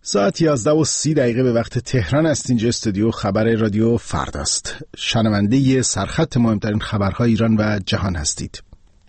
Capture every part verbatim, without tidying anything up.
ساعت یازده و سی دقیقه به وقت تهران است. اینجا استودیو خبر رادیو فرداست. شنونده سرخط مهمترین خبرهای ایران و جهان هستید.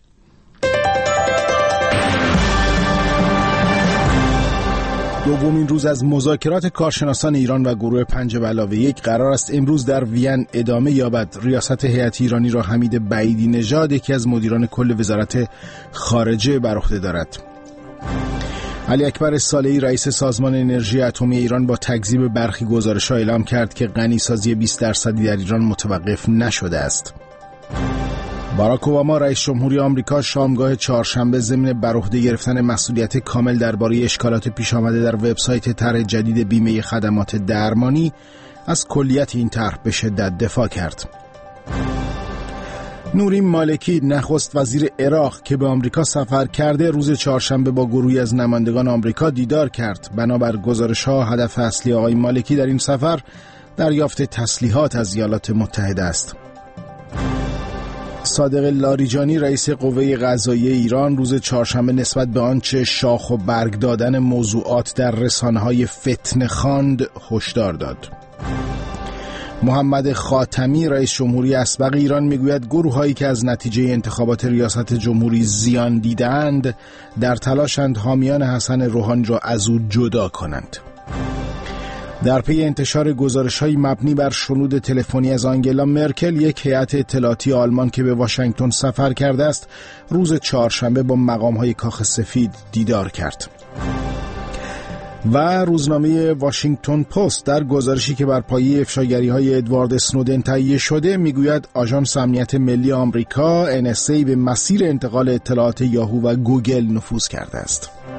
دومین روز از مذاکرات کارشناسان ایران و گروه پنج به علاوه یک قرار است امروز در وین ادامه یابد. ریاست هیئت ایرانی را حمید بعیدی نژاد، یکی از مدیران کل وزارت خارجه، بر عهده دارد. علی اکبر صالحی رئیس سازمان انرژی اتمی ایران با تکذیب برخی گزارش‌ها اعلام کرد که غنیسازی بیست درصدی در ایران متوقف نشده است. باراک اوباما رئیس جمهوری آمریکا شامگاه چهارشنبه ضمن بر عهده گرفتن مسئولیت کامل درباره اشکالات پیش آمده در وبسایت طرح جدید بیمه خدمات درمانی از کلیت این طرح به شدت دفاع کرد. نورین مالکی نخست وزیر عراق که به آمریکا سفر کرده روز چهارشنبه با گروهی از نمایندگان آمریکا دیدار کرد. بنابر گزارش‌ها هدف اصلی آقای مالکی در این سفر دریافت تسلیحات از ایالات متحده است. صادق لاریجانی رئیس قوه قضاییه ایران روز چهارشنبه نسبت به آنچه شاخ و برگ دادن موضوعات در رسانه‌های فتنه خواند هشدار داد. محمد خاتمی رئیس جمهوری اسبق ایران میگوید گروه‌هایی که از نتیجه انتخابات ریاست جمهوری زیان دیدند در تلاشند حامیان حسن روحانی را از او جدا کنند. در پی انتشار گزارش‌های مبنی بر شنود تلفنی از آنگلا مرکل، یک هیئت اطلاعاتی آلمان که به واشنگتن سفر کرده است روز چهارشنبه با مقام‌های کاخ سفید دیدار کرد. و روزنامه واشنگتن پست در گزارشی که بر پایه افشاگری‌های ادوارد اسنودن تهیه شده میگوید آژانس امنیت ملی آمریکا ان اس ای به مسیر انتقال اطلاعات یاهو و گوگل نفوذ کرده است.